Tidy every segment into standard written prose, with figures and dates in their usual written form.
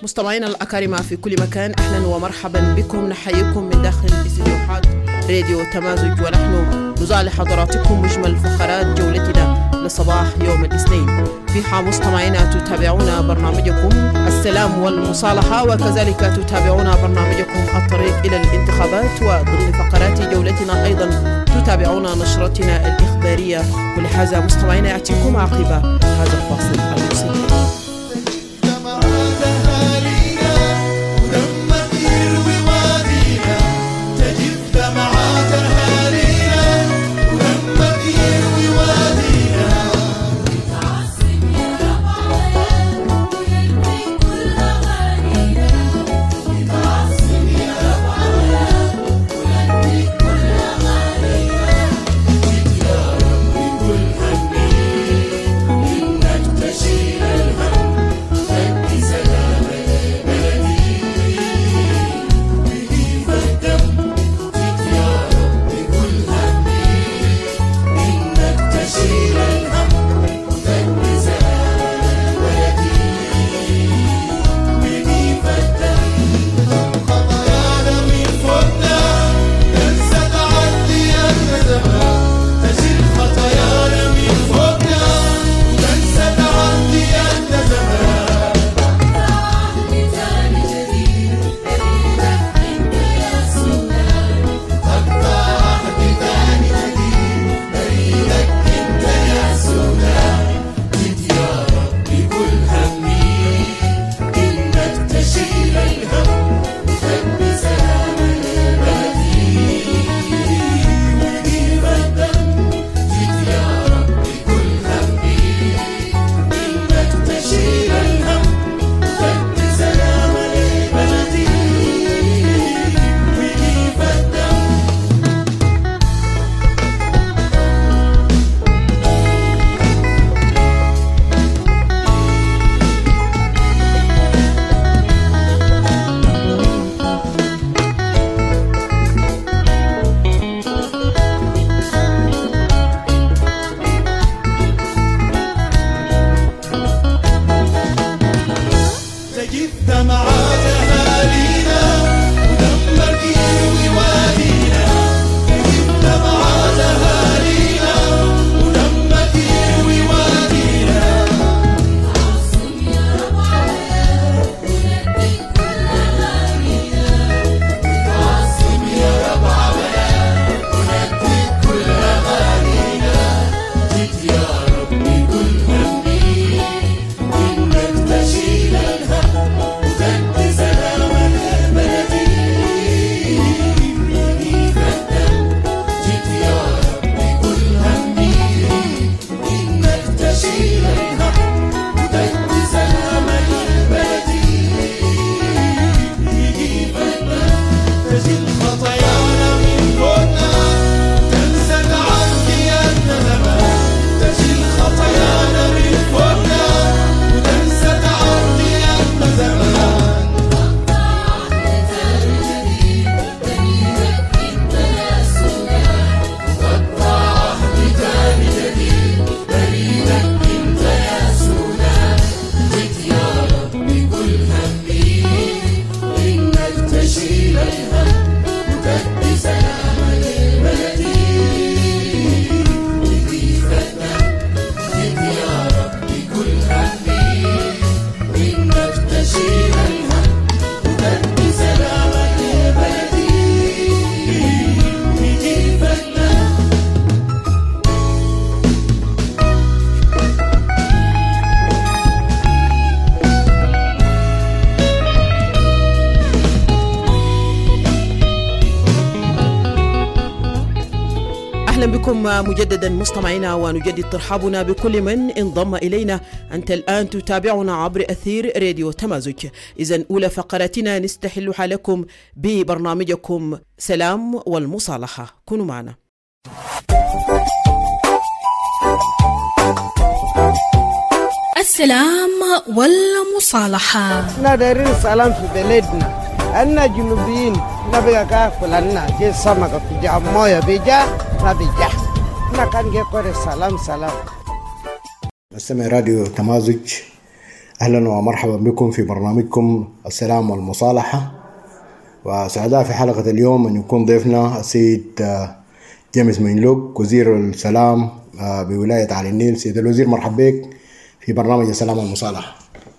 مستمعينا الأكارم في كل مكان، أهلا ومرحبا بكم. نحييكم من داخل استديوهات راديو تمازج، ونحن نزال حضراتكم مجمل فقرات جولتنا لصباح يوم الاثنين. فيها مستمعينا تتابعون برنامجكم السلام والمصالحة، وكذلك تتابعون برنامجكم الطريق إلى الانتخابات، وضمن فقرات جولتنا أيضا تتابعون نشرتنا الإخبارية. كل هذا مستمعينا يأتيكم عقب هذا الفاصل الموسيقي. مجددا مستمعينا، ونجدد ترحابنا بكل من انضم إلينا. أنت الآن تتابعنا عبر أثير راديو تمازج. إذن أولى فقراتنا نستحلها لكم ببرنامجكم سلام والمصالحة. كونوا معنا. السلام والمصالحة. ندير السلام في بلدنا. أنا جنوبيين نبي كافل أنا جي سمك في جامويا بيجا نبيجا نكان جي كوري سلام. استمع راديو تمازج أهلا ومرحبا بكم في برنامجكم السلام والمصالحة. وسعداء في حلقة اليوم أن يكون ضيفنا السيد جيمس مينلوك وزير السلام بولاية علي النيل. سيد الوزير مرحبا بك في برنامج السلام والمصالحة.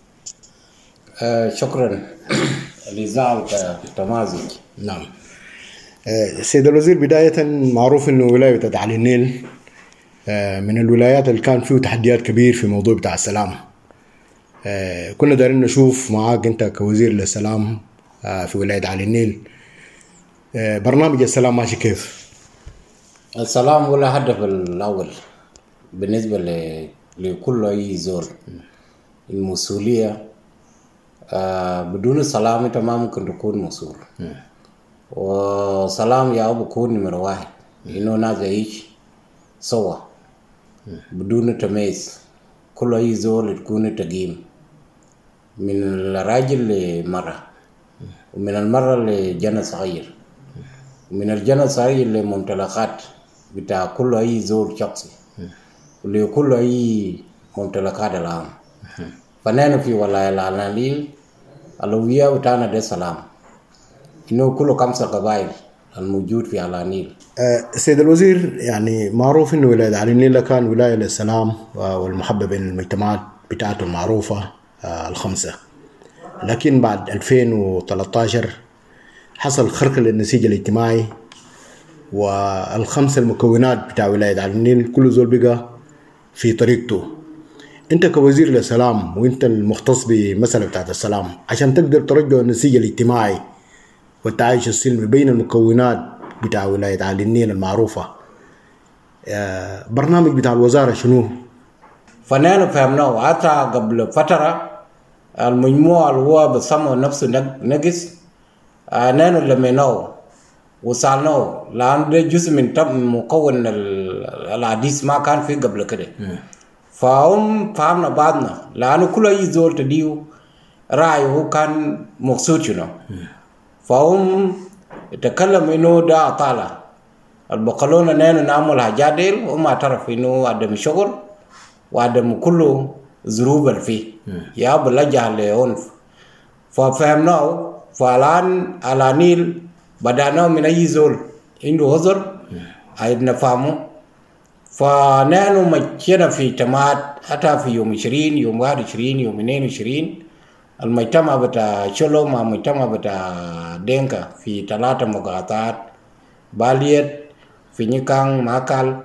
شكرا لإذاعة تمازج. نعم. سيد الوزير، بداية معروف أنه ولاية علي النيل من الولايات اللي كان فيه تحديات كبير في موضوع بتاع السلام. كنا دارين نشوف معاك أنت كوزير للسلام في ولاية علي النيل برنامج السلام ماشي كيف؟ السلام هو الهدف الأول بالنسبة لكل أي زول. المسؤولية بدون السلام أنت ما ممكن تكون مسؤول. وسلام يا أبو بكون نمرة واحد، إنه ناس يعيش سوا بدون تمييز. كل أي زول تكون تقييم من الراجل لمرة، ومن المرة لجنة صغير، ومن الجنة صغير لممتلكات بتاع كل أي زول شخصي، ولكل أي ممتلكات العام. فنحن في ولاية علي النيل الأولوية بتاعنا ده سلام، إنه كل 5 قبائل الموجود في علي النيل. سيد الوزير، يعني معروف إنه ولاية علي النيل كان ولاية للسلام والمحبة بين المجتمعات بتاعته المعروفة ال5، لكن بعد 2013 حصل خرق للنسيج الاجتماعي، وال5 المكونات بتاع ولاية علي النيل كل زول بقى في طريقته. انت كوزير للسلام وانت المختص بمسألة بتاعت السلام، عشان تقدر ترجع النسيج الاجتماعي والتعايش السلمي بين المكونات بتاع ولاية علي النيل المعروفة، برنامج بتاع الوزارة شنو؟ فنحن فهمناه حتى قبل فترة. المجموعة اللي هو بسموا نفسه نقص، نحن لميناه وصالناه، لأن ده جزء من مكون الحديث ما كان فيه قبل كده. فهم فهمنا بعضنا، لأنه كل أي زول تديو رأيه كان مقصود شنو. فهم يتكلم إنه ده أطالة البقلونة نحن نعمل حاجات ديل، وما اعترف إنه عدم شغل وعدم كله ظروف فيه يا بلجأ لعنف. ففهمناه. فالآن على النيل بدأنا من أي زول عنده عذر عايزنا نفهمه. فنحن مشينا في اجتماعات حتى في يوم 20، يوم 21، يوم 22 المجتمع بتاع شلو مع المجتمع بتاع دينكا في 3 مقاطعات: باليت، في نيكان، ماكال،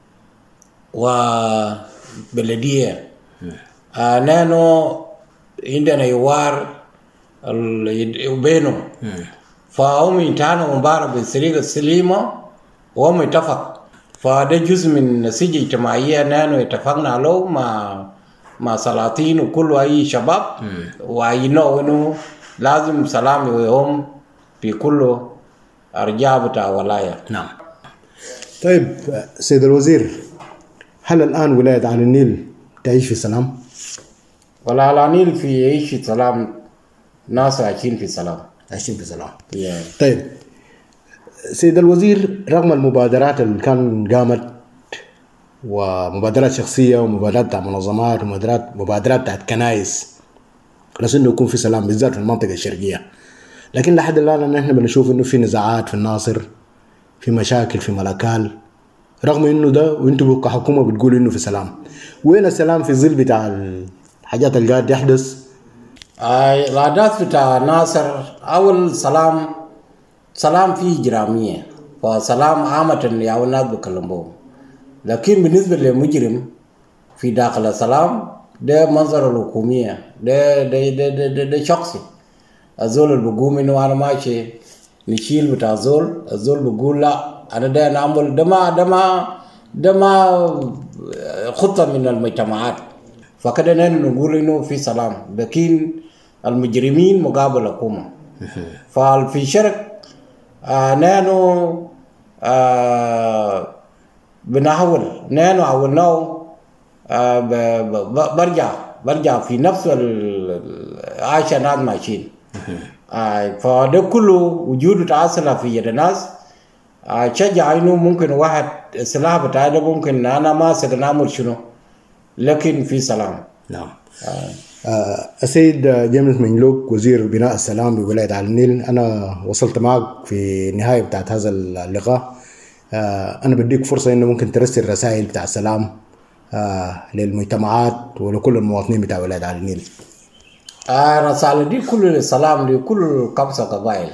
وبلدية. نحن عندنا يوار بينهم. فهم ينتهوا مبارك بالطريقة السليمة وهم اتفق. فده جزء من نسيج اجتماعية نحن اتفقنا له مع سلاطين وكل أي شباب، وعينوا إنه لازم سلام يوم في كل أرجاء بتاع ولاية. نعم. طيب سيد الوزير، هل الآن ولاية علي النيل تعيش في سلام؟ ولا على النيل في يعيش في سلام، ناس عايشين في سلام. عايشين في سلام. طيب سيد الوزير، رغم المبادرات اللي كان قامت ومبادرات شخصية ومبادرات بتاع منظمات ومبادرات بتاعت كنايس لسه انه يكون في سلام بالذات في المنطقة الشرقية، لكن لحد الآن نحن بنشوف انه في نزاعات في الناصر، في مشاكل في ملكال، رغم انه ده وانتم كحكومة بتقولوا انه في سلام. وين السلام في ظل بتاع الحاجات اللي قاعد يحدث؟ الأحداث بتاع ناصر أول سلام فيه إجرامية، فسلام عامة يا الناس بكلموه. لكن بالنسبة للمجرم في داخل السلام ده منظر الحكومية، ده شخصي. الزول اللي بقوم إنه أنا ماشي نشيل بتاع الزول بقول لا أنا ده نعمل ده ما خطة من المجتمعات. فكده نحن نقول إنه في سلام، لكن المجرمين مقابل حكومة. ففي شرق نحن بنحاول نحن عولناه برجع في نفس عايشة ناس ماشيين. فده كله وجود تعاصل في يد الناس شجع إنه ممكن واحد السلاح بتاعه ممكن أنا ما سكن أعمل شنو، لكن في سلام. نعم. السيد جيمس منجلوك وزير بناء السلام بولاية على النيل، أنا وصلت معك في النهاية بتاعت هذا اللقاء. أنا بديك فرصة إنه ممكن ترسل رسائل بتاع السلام للمجتمعات ولكل المواطنين بتاع ولاية على النيل. رسالة دي كل السلام لكل 5 قبائل.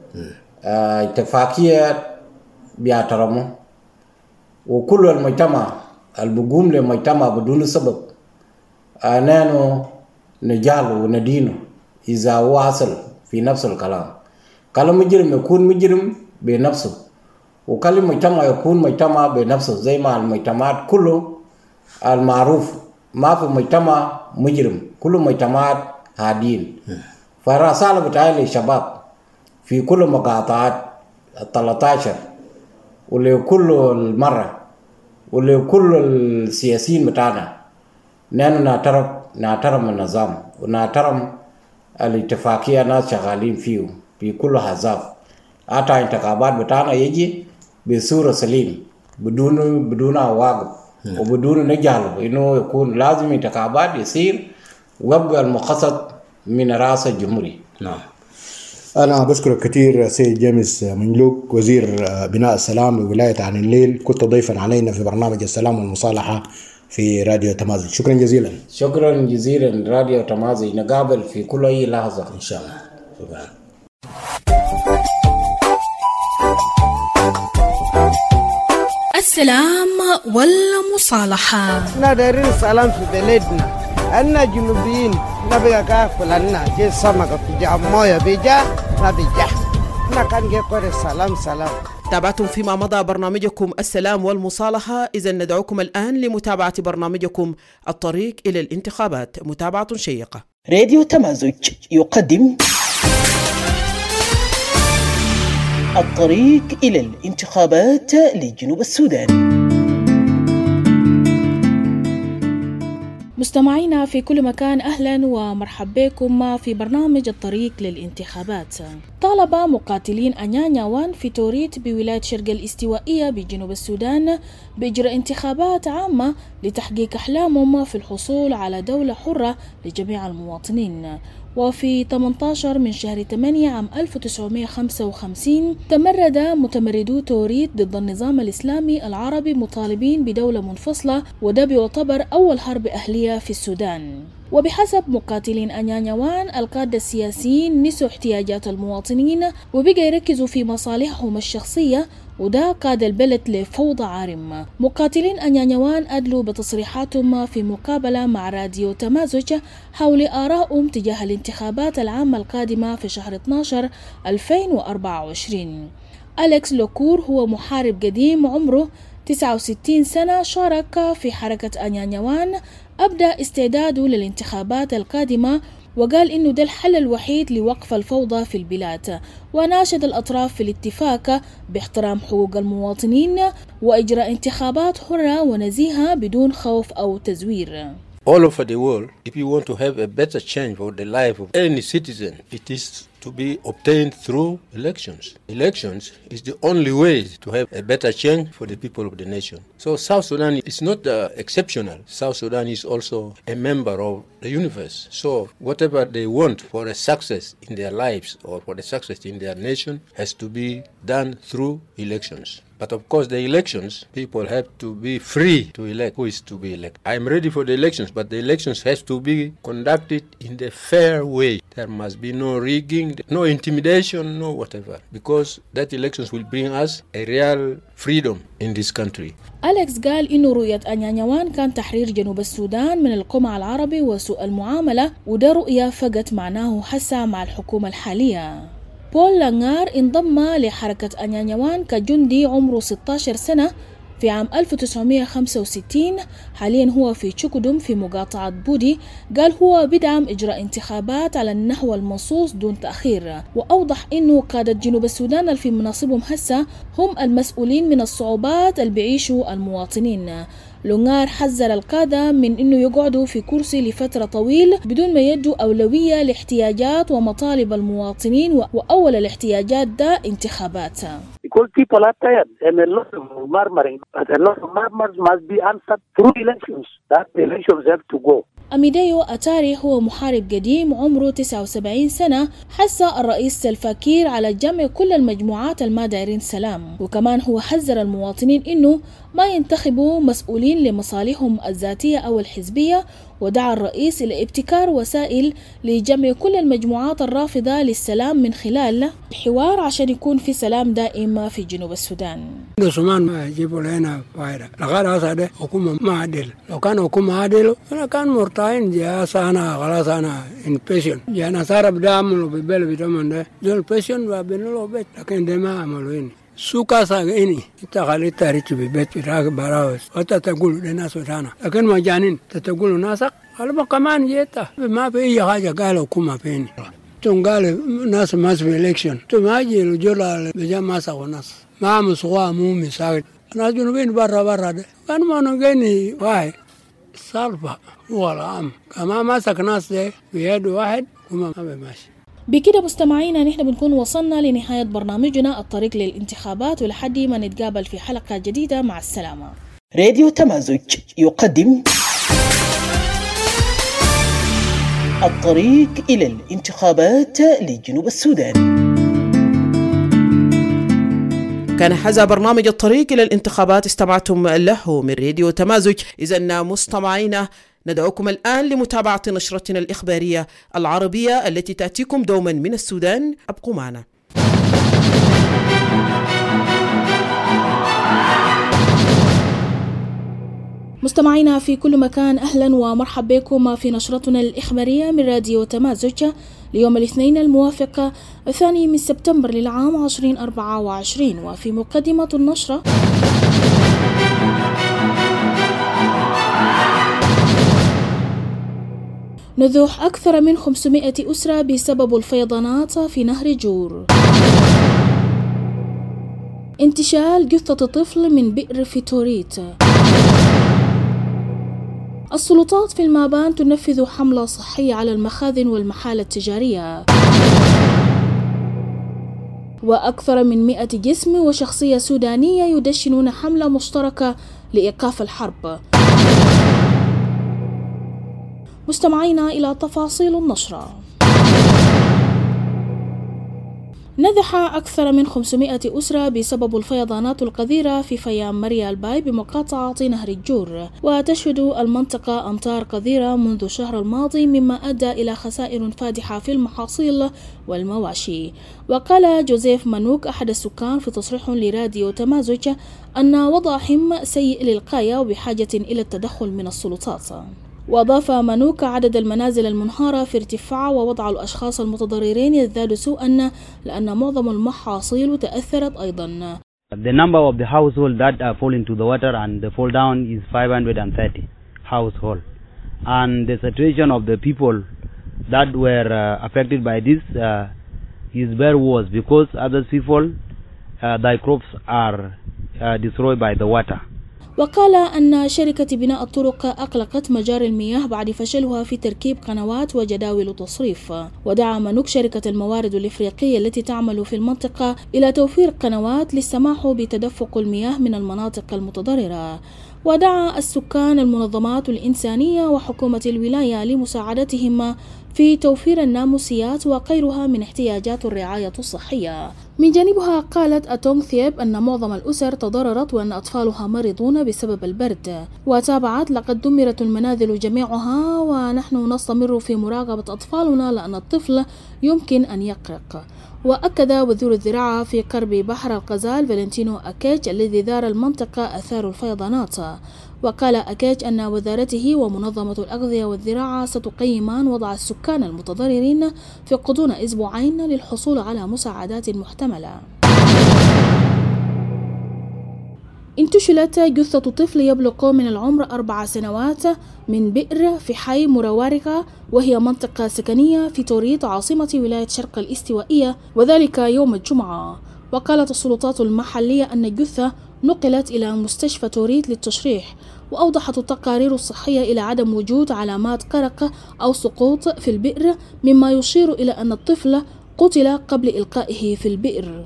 اتفاقية بيحترموا، وكل المجتمع اللي بيقوم للمجتمع بدون سبب نحن نجاله وندينه إذا واصل في نفس الكلام. كلام مجرم يكون مجرم بنفسه، وكلام مجتمع يكون مجتمع بنفسه، زي ما المجتمعات كله المعروف ما في مجتمع مجرم، كل مجتمعات هادين. فالرسالة بتاعي للشباب في كل مقاطعات 13 ولكل المرة ولكل السياسيين بتاعنا، نحن نعترم النظام ونعترم الاتفاقية ناس شغالين فيه في كل حزاب. حتى انتخابات بتاعنا يجي بصورة سليم بدون عواقب وبدون نجاله، إنه يكون لازم انتخابات يصير ويبقى المقصد من رأس الجمهورية. نعم. أنا بشكرك كثير سيد جيمس منجلوك وزير بناء السلام بولاية عن النيل، كنت ضيفا علينا في برنامج السلام والمصالحة في راديو تمازج. شكرا جزيلا. شكرا جزيلا راديو تمازج، نقابل في كل أي لحظة إن شاء الله. شكرا. السلام والمصالحة. نادرين السلام في بلدنا، أنا جنوبيين نبغى كافل أنا جي سمكة في جاموية بيجا نبيجا نكان جيكور السلام سلام. تابعتم فيما مضى برنامجكم السلام والمصالحة. إذن ندعوكم الآن لمتابعة برنامجكم الطريق إلى الانتخابات، متابعة شيقة. راديو تمازج يقدم الطريق إلى الانتخابات لجنوب السودان. مستمعينا في كل مكان، أهلا ومرحبا بكم في برنامج الطريق للانتخابات. طالب مقاتلين أنيانيا وان في توريت بولاية شرق الاستوائية بجنوب السودان بإجراء انتخابات عامة لتحقيق أحلامهم في الحصول على دولة حرة لجميع المواطنين. وفي 18 من شهر 8 عام 1955 تمرد متمردو توريت ضد النظام الإسلامي العربي مطالبين بدولة منفصلة، وده بيعتبر أول حرب أهلية في السودان. وبحسب مقاتلين أنيانيا وان، القادة السياسيين نسوا احتياجات المواطنين وبقى يركزوا في مصالحهم الشخصية، وده قاد البلد لفوضى عارم. مقاتلين أنيانيا وان أدلوا بتصريحاتهم في مقابلة مع راديو تمازج حول آرائهم تجاه الانتخابات العامة القادمة في شهر 12 2024. أليكس لوكور هو محارب قديم عمره 69 سنة، شارك في حركة أنيانيا وان، أبدأ استعداده للانتخابات القادمة وقال إنه ده الحل الوحيد لوقف الفوضى في البلاد، وناشد الأطراف في الاتفاق باحترام حقوق المواطنين وإجراء انتخابات حرة ونزيهة بدون خوف أو تزوير. All over the world, if you want to have a better change for the life of any citizen, it is to be obtained through elections. Elections is the only way to have a better change for the people of the nation. So South Sudan is not exceptional. South Sudan is also a member of the universe. So whatever they want for a success in their lives or for the success in their nation has to be done through elections. But of course the elections, people have to be free to elect who is to be elected. I am ready for the elections, but the elections has to be conducted in the fair way. There must be no rigging, no intimidation, no whatever, because that elections will bring us a real freedom in this country. أليكس قال إنه رؤية أنيانيا وان كان تحرير جنوب السودان من القمع العربي وسوء المعاملة، وده رؤية فقط معناه حسا مع الحكومة الحالية. بول لانغار انضم لحركة أنيانيا وان كجندي عمره 16 سنة في عام 1965. حاليا هو في تشوكودوم في مقاطعة بودي. قال هو بدعم إجراء انتخابات على النحو المنصوص دون تأخير، وأوضح إنه قادة جنوب السودان اللي في مناصبهم هسه هم المسؤولين من الصعوبات اللي بيعيشوا المواطنين. لونغار حذر القادة من إنه يقعدوا في كرسي لفترة طويل بدون ما يدوا أولوية لاحتياجات ومطالب المواطنين، وأول الاحتياجات ده انتخابات. Because people are tired and a lot of murmuring, but a lot of murmurs must be answered through elections. That elections have to go. أميديو أتاري هو محارب قديم عمره 79 سنة. حث الرئيس سلفا كير على جمع كل المجموعات الماديرين سلام، وكمان هو حذر المواطنين إنه ما ينتخبوا مسؤولين لمصالحهم الذاتية أو الحزبية، ودعا الرئيس إلى ابتكار وسائل لجمع كل المجموعات الرافضة للسلام من خلال الحوار عشان يكون في سلام دائم في جنوب السودان. سمان ما يجيبوا لنا فائدة، لقد هذا حكومة ما عدل، لو كان حكومة عدل أنا كان مرتاحين جاء أنا خلاص أنا إن بيشن يعني صار بدأعملوا بالبلد بدمن ده جل بيشن وبنلو بيت، لكن ده ما عملوين سوكا ساقيني انت خليت تاريخ ببيت بتاعك براوس وتقول للناس وتانا، لكن ما جانين تقول ناسك قالوا كمان جيتا ما في اي حاجه قالوا كما فين تون قال ناس ما في الكشن ثم اجي الجوله بجمع سوا ناس ما مسوا مو مساعد ناس جنوبين برا ده كانوا ما نغني واحد صالفه ولا عام كما ماسك ناس ده بيد واحد وما ماشي. بكده مستمعينا نحن بنكون وصلنا لنهاية برنامجنا الطريق للانتخابات، ولحد ما نتقابل في حلقة جديدة، مع السلامة. راديو تمازج يقدم الطريق إلى الانتخابات لجنوب السودان. كان هذا برنامج الطريق إلى الانتخابات استمعتم له من راديو تمازج. إذن مستمعينا ندعوكم الآن لمتابعة نشرتنا الإخبارية العربية التي تأتيكم دوما من السودان. أبقوا معنا. مستمعينا في كل مكان، أهلا ومرحبا بكم في نشرتنا الإخبارية من راديو تمازج ليوم الاثنين الموافق 2 سبتمبر للعام 2024. وفي مقدمة النشرة: نزوح أكثر من 500 أسرة بسبب الفيضانات في نهر جور. انتشال جثة طفل من بئر في توريت. السلطات في المابان تنفذ حملة صحية على المخازن والمحال التجارية. وأكثر من 100 جسم وشخصية سودانية يدشنون حملة مشتركة لإيقاف الحرب. مستمعينا إلى تفاصيل النشرة. نزح أكثر من 500 أسرة بسبب الفيضانات القذرة في فيام مريا الباي بمقاطعة نهر الجور، وتشهد المنطقة أمطار قذرة منذ الشهر الماضي، مما أدى إلى خسائر فادحة في المحاصيل والمواشي. وقال جوزيف مانوك أحد السكان في تصريح لراديو تمازج أن وضعهم سيء للغاية وبحاجة إلى التدخل من السلطات. وأضاف مانوك عدد المنازل المنهارة في ارتفاع، ووضع الأشخاص المتضررين يزداد سوءا لأن معظم المحاصيل تأثرت أيضا. The number of the households that fall into the water and fall down is 530 households, and the situation of the people that were affected by this is very worse because other people their crops are destroyed by the water. وقال أن شركة بناء الطرق أغلقت مجاري المياه بعد فشلها في تركيب قنوات وجداول تصريف. ودعا مانوك شركة الموارد الإفريقية التي تعمل في المنطقة إلى توفير قنوات للسماح بتدفق المياه من المناطق المتضررة. ودعا السكان المنظمات الإنسانية وحكومة الولاية لمساعدتهم في توفير الناموسيات وغيرها من احتياجات الرعاية الصحية. من جانبها قالت أتونغ ثياب أن معظم الأسر تضررت وأن أطفالها مرضون بسبب البرد. وتابعت: لقد دمرت المنازل جميعها ونحن نستمر في مراقبة أطفالنا لأن الطفل يمكن أن يغرق. وأكد وزير الزراعة في قرب بحر الغزال فالنتينو أكيج الذي زار المنطقة أثار الفيضانات. وقال أكيج أن وزارته ومنظمة الأغذية والزراعة ستقيمان وضع السكان المتضررين في غضون أسبوعين للحصول على مساعدات محتملة. انتشلت جثة طفل يبلغ من العمر 4 سنوات من بئر في حي مروارغة، وهي منطقة سكنية في توريت عاصمة ولاية شرق الاستوائية، وذلك يوم الجمعة. وقالت السلطات المحلية أن الجثة نقلت إلى مستشفى توريت للتشريح. وأوضحت التقارير الصحية إلى عدم وجود علامات غرق أو سقوط في البئر، مما يشير إلى أن الطفل قتل قبل إلقائه في البئر.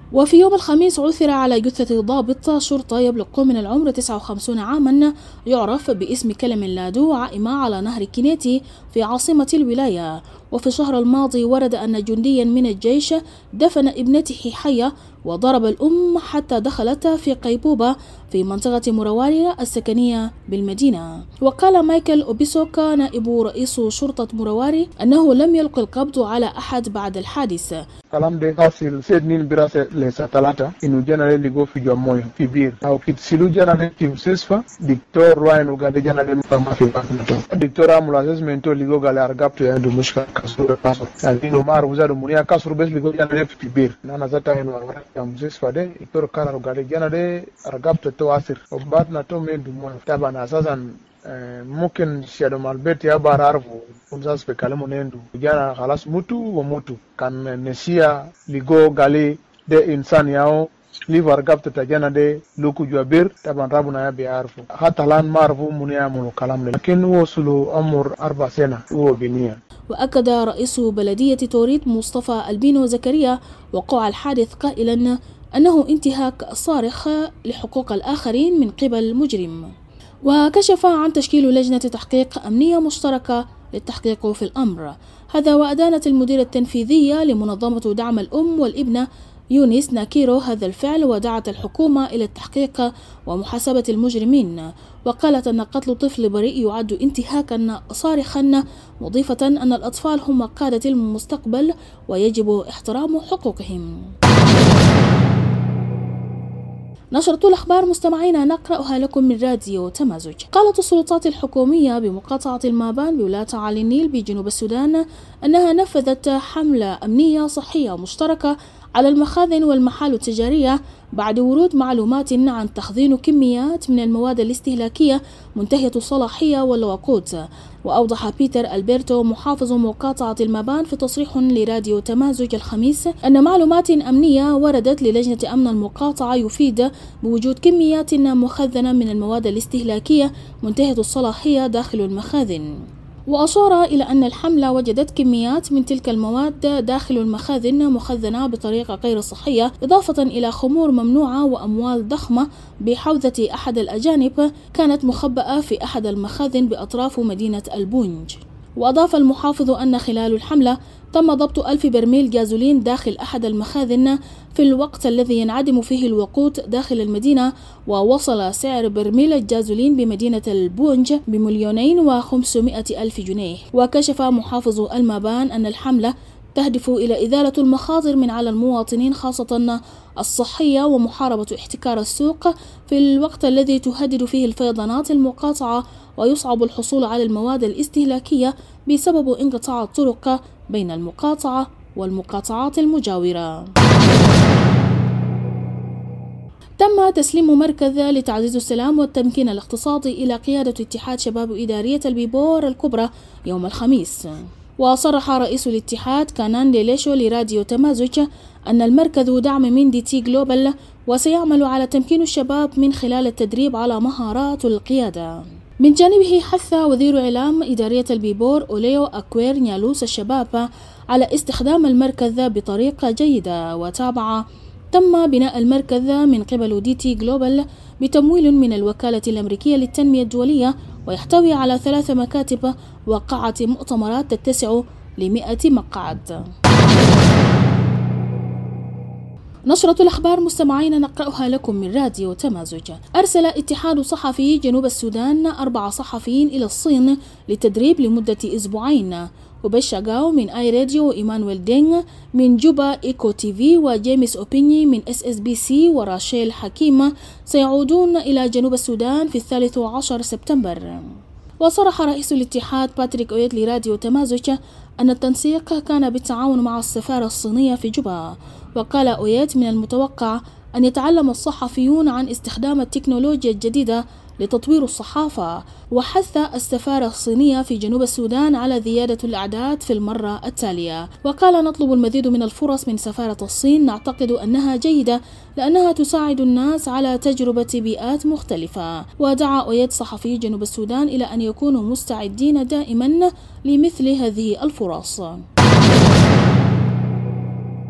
وفي يوم الخميس عثر على جثة ضابط شرطة يبلغ من العمر 59 عاما يعرف باسم كلم لادو عائمة على نهر كينيتي في عاصمة الولاية. وفي الشهر الماضي ورد أن جنديا من الجيش دفن ابنته حية وضرب الأم حتى دخلت في غيبوبة في منطقة مرواري السكنية بالمدينة. وقال مايكل أوبيسوكا نائب رئيس شرطة مرواري أنه لم يلقي القبض على أحد بعد الحادث. kalam de hasil sed nin birase le satalata inu janale ligo fi jomoy fi bir aw kit silu janale tim sesfa dictor royno gade janale fama fi baknato dictor amul assessment to ligo gale argapto ya do mushka kasura paso alino mar uzado munia kasuru bes ligo janale fi bir nana zata eno argapto tam sesfa de dictor kala gade janale argapto to asir obatna to men du mo tabana asasan ممكن شادو مالبيت يا بارارفو unzas pe kalamu nendu jana khalas mutu wa mutu kan nesia ligo gali de insan yao livar gapta tajana de luku jabir taban rabuna ya biarfu hata lan marfu munia mun kalam lakin وصلوا امر 4 سنه هو بنيه. وأكد رئيس بلدية توريت مصطفى البينو زكريا وقوع الحادث قائلا أنه انتهاك صارخ لحقوق الآخرين من قبل مجرم. وكشف عن تشكيل لجنة تحقيق أمنية مشتركة للتحقيق في الأمر هذا. وأدانت المديرة التنفيذية لمنظمة دعم الأم والابنة يونس ناكيرو هذا الفعل ودعت الحكومة إلى التحقيق ومحاسبة المجرمين. وقالت أن قتل طفل بريء يعد انتهاكا صارخا مضيفة أن الأطفال هم قادة المستقبل ويجب احترام حقوقهم. نشرة الأخبار مستمعينا نقرأها لكم من راديو تمازج. قالت السلطات الحكومية بمقاطعة المابان بولاية علي النيل بجنوب السودان أنها نفذت حملة أمنية صحية مشتركة على المخازن والمحال التجارية بعد ورود معلومات عن تخزين كميات من المواد الاستهلاكية منتهية الصلاحية والوقود. وأوضح بيتر ألبرتو محافظ مقاطعة المابان في تصريح لراديو تمازج الخميس أن معلومات أمنية وردت للجنة أمن المقاطعة يفيد بوجود كميات مخزنة من المواد الاستهلاكية منتهية الصلاحية داخل المخازن. وأشار إلى أن الحملة وجدت كميات من تلك المواد داخل المخازن مخزنة بطريقة غير صحية، إضافة إلى خمور ممنوعة وأموال ضخمة بحوزة أحد الأجانب كانت مخبأة في أحد المخازن بأطراف مدينة البونج. وأضاف المحافظ أن خلال الحملة تم ضبط 1000 برميل جازولين داخل أحد المخازن في الوقت الذي ينعدم فيه الوقود داخل المدينة. ووصل سعر برميل الجازولين بمدينة البونج ب2,500,000 جنيه. وكشف محافظ المابان أن الحملة تهدف إلى إزالة المخاطر من على المواطنين خاصة الصحية ومحاربة احتكار السوق في الوقت الذي تهدد فيه الفيضانات المقاطعة ويصعب الحصول على المواد الاستهلاكية بسبب انقطاع الطرق بين المقاطعة والمقاطعات المجاورة. تم تسليم مركز لتعزيز السلام والتمكين الاقتصادي إلى قيادة اتحاد شباب إدارية البيبور الكبرى يوم الخميس. وصرح رئيس الاتحاد كانان ليليشو لراديو تمازج أن المركز دعم من دي تي جلوبال وسيعمل على تمكين الشباب من خلال التدريب على مهارات القيادة. من جانبه حث وزير إعلام إدارية البيبور أوليو أكوير نيالوس الشباب على استخدام المركز بطريقة جيدة. وتابع تم بناء المركز من قبل دي تي جلوبال بتمويل من الوكالة الأمريكية للتنمية الدولية ويحتوي على 3 مكاتب وقاعة مؤتمرات تتسع ل100 مقعد. نشرة الأخبار مستمعين نقرأها لكم من راديو تمازج. أرسل اتحاد صحفي جنوب السودان 4 صحفيين إلى الصين للتدريب لمدة 2 أسبوع. وبشاغاو من آي راديو وإيمانويل دينغ من جوبا إيكو تي في وجيمس أوبيني من SSBC وراشيل حكيم سيعودون إلى جنوب السودان في 13 سبتمبر. وصرح رئيس الاتحاد باتريك أويت لراديو تمازج أن التنسيق كان بالتعاون مع السفارة الصينية في جوبا. وقال أويت من المتوقع أن يتعلم الصحفيون عن استخدام التكنولوجيا الجديدة لتطوير الصحافة. وحث السفارة الصينية في جنوب السودان على زيادة الأعداد في المرة التالية. وقال نطلب المزيد من الفرص من سفارة الصين، نعتقد أنها جيدة لأنها تساعد الناس على تجربة بيئات مختلفة. ودعا أويت صحفي جنوب السودان إلى أن يكونوا مستعدين دائما لمثل هذه الفرص.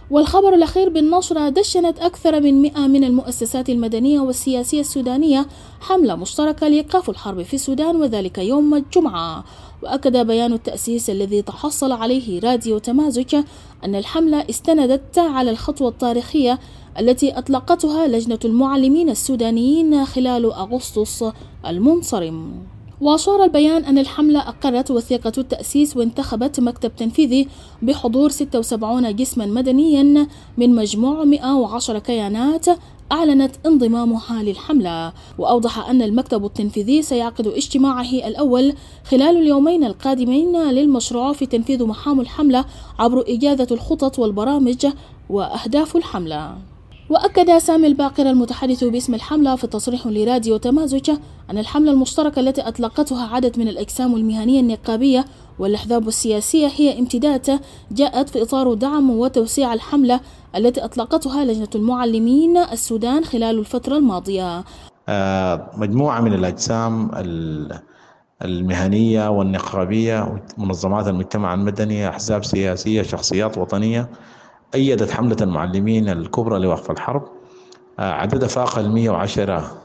والخبر الأخير بالنشرة: دشنت أكثر من 100 من المؤسسات المدنية والسياسية السودانية حملة مشتركة لإيقاف الحرب في السودان، وذلك يوم الجمعة. وأكد بيان التأسيس الذي تحصل عليه راديو تمازج أن الحملة استندت على الخطوة التاريخية التي أطلقتها لجنة المعلمين السودانيين خلال أغسطس المنصرم. وأشار البيان أن الحملة أقرت وثيقة التأسيس وانتخبت مكتب تنفيذي بحضور 76 جسما مدنيا من مجموع 110 كيانات أعلنت انضمامها للحملة. وأوضح أن المكتب التنفيذي سيعقد اجتماعه الأول خلال اليومين القادمين للمشروع في تنفيذ محام الحملة عبر إجازة الخطط والبرامج وأهداف الحملة. وأكد سامي الباقر المتحدث باسم الحملة في تصريح لراديو تمازج أن الحملة المشتركة التي أطلقتها عدد من الأجسام المهنية النقابية والأحزاب السياسية هي امتداد جاءت في إطار دعم وتوسيع الحملة التي أطلقتها لجنة المعلمين السودان خلال الفترة الماضية. مجموعة من الأجسام المهنية والنقابية ومنظمات المجتمع المدني، أحزاب سياسية، شخصيات وطنية أيدت حملة المعلمين الكبرى لوقف الحرب. عددها فاق 110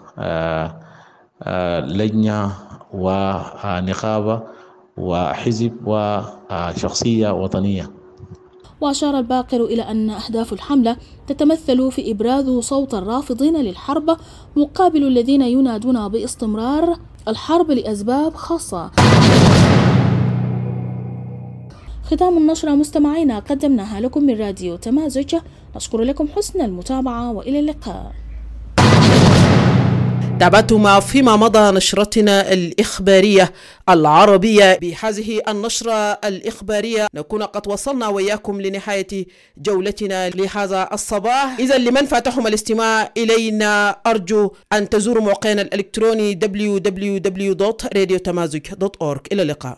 لجنة ونقابة وحزب وشخصية وطنية. وأشار الباقر إلى أن أهداف الحملة تتمثل في إبراز صوت الرافضين للحرب مقابل الذين ينادون باستمرار الحرب لأسباب خاصة. ختام النشرة مستمعينا قدمناها لكم من راديو تمازج، نشكر لكم حسن المتابعة وإلى اللقاء. تابعتم فيما مضى نشرتنا الإخبارية العربية. بهذه النشرة الإخبارية نكون قد وصلنا وإياكم لنهاية جولتنا لهذا الصباح. إذا لمن فاتهم الاستماع إلينا أرجو أن تزوروا موقعنا الإلكتروني www.radiotamazuk.org. إلى اللقاء.